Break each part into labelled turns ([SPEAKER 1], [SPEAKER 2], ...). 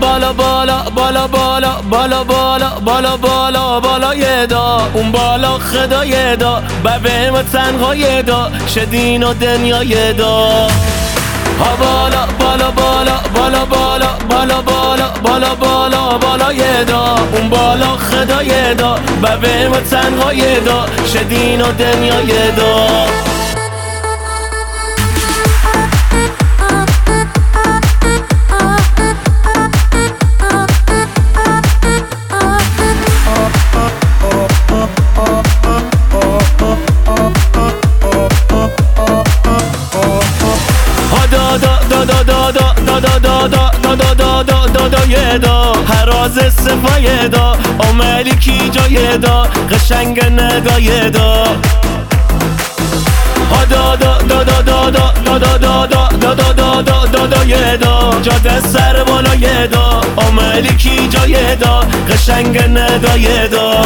[SPEAKER 1] بالا بالا بالا بالا بالا بالا بالا بالا بالا یه دا اون بالا خدا یه دا ببه تنها یه دا شدین و دنیا یه دا ها بالا بالا بالا بالا بالا بالا بالا بالا بالا بالا یه دا اون بالا خدا یه دا ببه تنها یه دا شدین و دنیا یه دا یه دا هراز صفای دا عملی کی جای دا قشنگ نگاه دا دا دا دا دا دا دا دا دا دا دا دا دا دا دا دا یه دا جاده سر بالا یه دا عملی کی جای دا قشنگ نگاه دا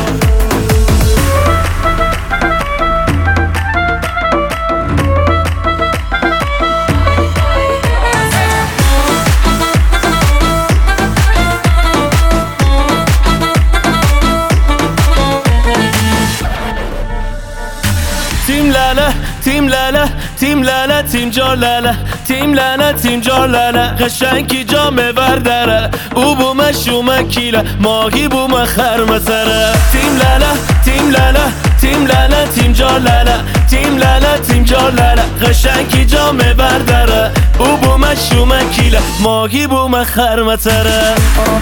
[SPEAKER 1] تیم لاله تیم لاله تیم لاله تیم جار لاله تیم لاله تیم جار لاله قشنگی جامه برداره او بومه شومه کیله ماهی بومه خرمسره تیم لاله تیم لاله تیم لاله تیم جار لاله تیم لاله تیم جار لاله قشنگی جامه برداره او بومه شومه کیله ماهی بومه خرمسره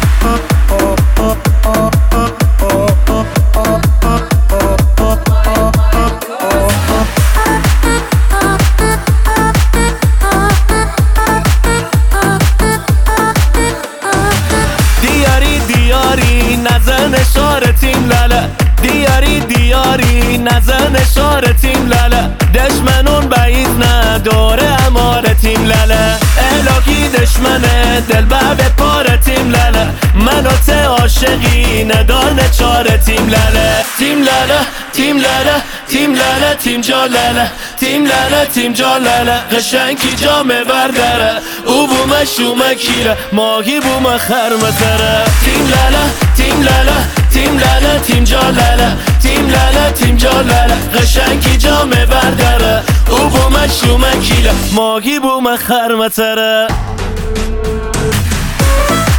[SPEAKER 1] نزن شار تیم لاله دیاری دیاری نزن شار تیم لاله دشمنون بعید نداره اماره تیم لاله الهی دشمنه دل به پاره تیم لاله منو ته عاشقی ندانه چاره تیم لاله تیم لاله تیم لاله تیم لاله تیم جا لاله تیم لاله تیم جا لاله قشنگی جامه برداره او بومه شومه کیره ماهی بومه خرمسره تیم لاله تیم لاله تیم لاله تیم جا لاله تیم لاله تیم جا لاله قشنگی جامه برداره او بومه شومه کیره ماهی بومه خرمسره